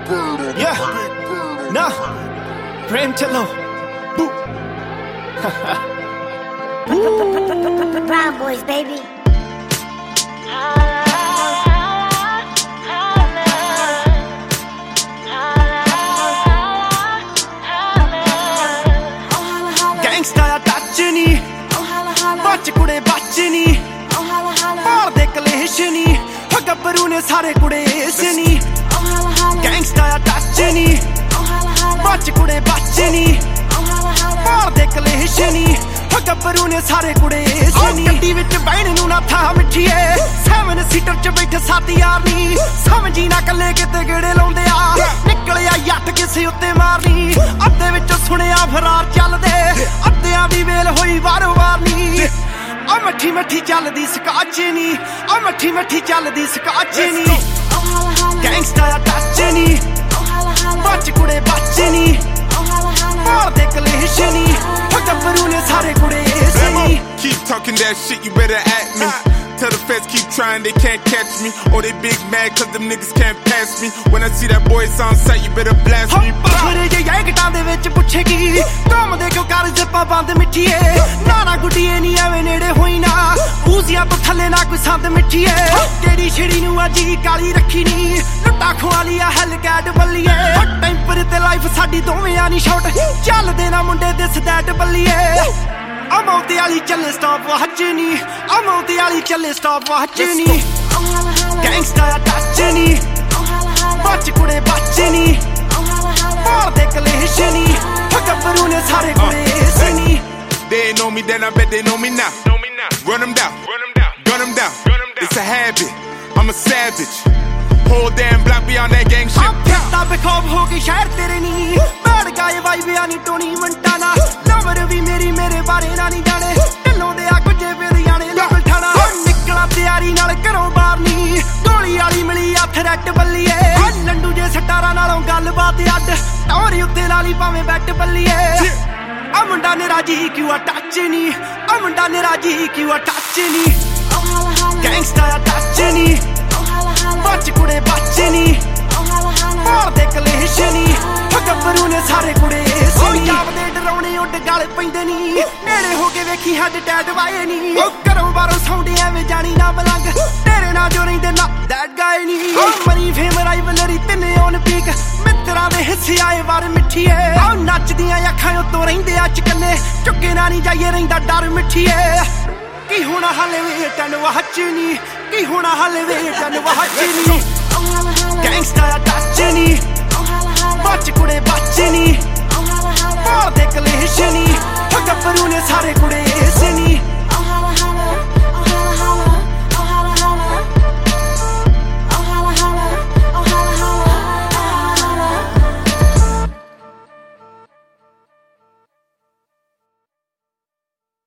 Yeah, nah, Prem Chalo. Boo. Brown boys, baby. Gangsta touch ni, bach kude bach ni, maar de kalesh ni, gabbaru ne sare kude ace ni. Gangsta touch ni, bach kude bach ni, maar de kalesh ni, gabbaru ne sare kude ace ni. ਗੱਡੀ ਵਿੱਚ ਬੈਣ ਨੂੰ ਨਾ ਥਾਂ ਮਿੱਠੀਏ, 7 seater ਚ ਬੈਠੇ 7 ਯਾਰ ਨੀ, ਸਮਝੀ ਨਾ ਕੱਲੇ ਕਿਤੇ ਗੇੜੇ ਲਾਉਂਦੇ ਆ, ਨਿਕਲਿਆ ਯੱਟ ਕਿਸੇ ਉੱਤੇ ਮਾਰਨੀ, ਅੱਧੇ ਵਿੱਚ ਸੁਣਿਆ ਫਰਾਰ ਚੱਲਦੇ, ਅੱਧਿਆਂ ਦੀ ਵੇਲ ਹੋਈ ਵਾਰੋ ਵਾਰ ਨੀ। ਆ ਮੱਠੀ ਮੱਠੀ ਚੱਲਦੀ ਸਕਾਚ ਨੀ, ਆ ਮੱਠੀ ਮੱਠੀ ਚੱਲਦੀ ਸਕਾਚ ਨੀ। ਗੈਂਗਸਟਾ ਟੱਚ ਨੀ, ਬੱਚ ਕੁੜੇ ਬੱਚ ਨੀ, ਮਾਰਦੇ ਕਲੇਸ਼ ਨੀ, ਗੱਭਰੂ ਨੇ ਸਾਰੇ ਕੁੜੇ ਏਸ ਨੀ। Keep talking that shit, you better at me. Tell the feds keep trying, they can't catch me. Or they big mad cause them niggas can't pass me. When I see that boy, it's on sight, you better blast me. ਪਾਖਰੇ ਜੇ ਯੈਂਗਟਾਂ ਦੇ ਵਿੱਚ ਪੁੱਛੇਗੀ, ਘੁੰਮਦੇ ਕਿਉਂ ਕਰ ਜ਼ਿੱਪਾਂ ਬੰਦ ਮਿੱਠੀਏ, ਨਾਰਾ ਗੁੱਡੀਏ ਨੀ ਐਵੇਂ ਨੇੜੇ ਹੋਈ ਨਾ, ਊਜ਼ੀਆਂ ਤੋਂ ਥੱਲੇ ਨਾ ਕੋਈ ਸੰਦ ਮਿੱਠੀਏ, ਕਿਹੜੀ ਛਿੜੀ ਨੂੰ ਅੱਜ ਹੀ ਕਾਲੀ ਰੱਖੀ ਨੀ, ਲੁੱਟਾ ਖਵਾਲੀ ਆ ਹੈਲ ਕੈਟ ਬੱਲੀਏ, ਟੈਂਪਰ ਤੇ ਲਾਈਫ ਸਾਡੀ ਦੋਵੇਂ ਨੀ ਸ਼ਾਰਟ, ਚੱਲਦੇ ਨਾ ਮੁੰਡੇ ਦਿਸ ਦੈਟ ਬੱਲੀਏ। ਅਮੌਂਤੇ ਵਾਲੀ ਚੱਲੇ ਸਟਾਪ ਵਾਚ ਨੀ, ਅਮੌਂਤੇ ਵਾਲੀ ਚੱਲੇ ਸਟਾਪ ਵਾਚ ਨੀ। ਗੈਂਗਸਟਾ ਟੱਚ ਨੀ, ਬੱਚ ਕੁੜੇ ਬੱਚ ਨੀ, ਮਾਰਦੇ ਕਲੇਸ਼ ਨੀ, ਗੱਭਰੂ ਨੇ ਸਾਰੇ ਕੁੜੇ ਏਸ ਨੀ। They ain't know me then, I bet they know me now. Run them down, gun them down. It's a habit, I'm a savage. Whole damn block beyond that gang shit. ਫਿਰਦਾ ਬੇਖੌਫ ਹੋ ਕੇ ਸ਼ਹਿਰ ਤੇਰੇ ਨੀ, ਬੈਠ ਗਏ ਵਾਈਬਿਆ ਨੀ ਟੋਨੀ ਮੰਟਾਨਾ, ਨੰਬਰ ਵੀ ਮੇਰੀ ਮੇਰੇ ਬਾਰੇ ਨਾ ਨੀ ਜਾਣੇ, ਢਿੱਲੋਂ ਦੇ ਆ ਕੁਝੇ ਫਿਰ ਜਾਣੇ ਲੱਗ ਠਾਣਾ, ਨਿਕਲਾ ਤਿਆਰੀ ਨਾਲ ਘਰੋਂ ਬਾਹਰ ਨੀ, ਗੋਲੀ ਵਾਲੀ ਮਿਲੀ ਆ ਥਰੈਟ ਬੱਲੀਏ, ਲੰਡੂ ਜੇ ਸਟਾਰਾਂ ਨਾਲੋਂ ਗੱਲਬਾਤ ਅੱਡ, ਟੌਰੀ ਉੱਤੇ ਲਾਲੀ ਭਾਵੇਂ ਬੈਟ ਬੱਲੀਏ। ਆ ਮੁੰਡਾ ਨੇ ਰਾਜੀ ਕਿਉਂ ਆ ਟੱਚ ਨੀ, ਆ ਮੁੰਡਾ ਨੇ ਰਾਜੀ ਕਿਉਂ ਆ ਟੱਚ ਨੀ। ਗੈਂਗਸਟਾ ਟੱਚ ਨੀ, ਬੱਚ ਕੁੜੇ ਬੱਚ ਨੀ, ਮਾਰਦੇ ਕਲੇਸ਼ ਨੀ, ਗੱਭਰੂ ਨੇ ਸਾਰੇ ਕੁੜੇ ਏਸ ਨੀ। ਜਾਪਦੇ ਡਰਾਉਣੇ ਉੱਡ ਗਲ ਪੈਂਦੇ ਨੀ, ਨੇੜੇ ਹੋ ਕੇ ਵੇਖੀ ਹੱਡ ਟੈਟ ਵਾਏ ਨੀ, ਘਰੋਂ ਬਾਹਰੋਂ ਸੌਂਦੇ ਐਵੇਂ ਜਾਣੀ ਨਾ ਮਲੰਗ, ਤੇਰੇ ਨਾਲ ਜੋ ਰਹਿੰਦੇ ਨਾ ਦੈਟ ਗਾਏ ਨੀ। ਮਨੀ ਫੇਮ ਰਾਈਵਲਰੀ ਤਿੰਨੇ ਔਨ ਪੀਕ, ਮਿੱਤਰਾਂ ਦੇ ਹਿੱਸੇ ਆਏ ਵਾਰ ਮਿੱਠੀਏ, ਆਹ ਨੱਚਦੀਆਂ ਅੱਖਾਂ ਉੱਤੋਂ ਰਹਿੰਦੇ ਆ ਚਕੰਨੇ, ਚੁੱਕੇ ਨਾ ਨੀ ਜਾਈਏ ਰਹਿੰਦਾ ਡਰ ਮਿੱਠੀਏ। ਕੀ ਹੋਣਾ ਹਾਲੇ ਵੇਟਨ ਵਾਚ ਨੀ, ਕੀ ਹੋਣਾ ਹਾਲੇ ਵੇਟਨ ਵਾਚ ਨੀ। ਗੈਂਗਸਟਾ ਟੱਚ ਨੀ, ਬੱਚ ਕੁੜੇ ਬੱਚ ਨੀ, ਮਾਰਦੇ ਕਲੇਸ਼ ਨੀ, ਗੱਭਰੂ ਨੇ ਸਾਰੇ ਕੁੜੇ